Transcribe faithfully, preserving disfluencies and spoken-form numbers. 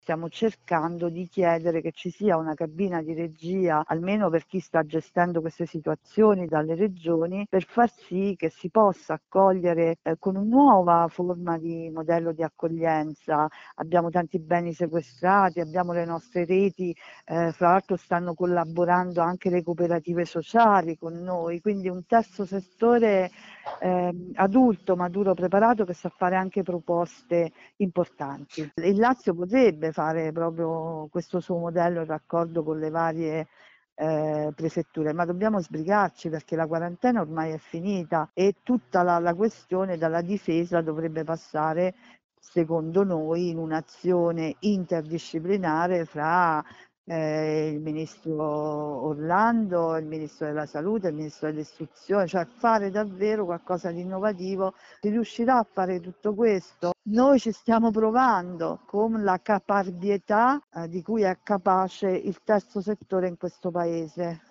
Stiamo cercando di chiedere che ci sia una cabina di regia, almeno per chi sta gestendo queste situazioni dalle regioni, per far sì che si possa accogliere eh, con una nuova forma di modello di accoglienza. Abbiamo tanti beni sequestrati, abbiamo le nostre reti, eh, fra l'altro stanno collaborando anche le cooperative sociali con noi, quindi un terzo settore eh, adulto, maturo, preparato, che sa fare anche proposte importanti. Il Lazio potrebbe fare proprio questo suo modello in raccordo con le varie eh, prefetture, ma dobbiamo sbrigarci perché la quarantena ormai è finita e tutta la, la questione dalla difesa dovrebbe passare, secondo noi, in un'azione interdisciplinare fra eh, il ministro Orlando, il ministro della salute, il ministro dell'istruzione, cioè fare davvero qualcosa di innovativo. Si riuscirà a fare tutto questo? Noi ci stiamo provando con la caparbietà eh, di cui è capace il terzo settore in questo paese.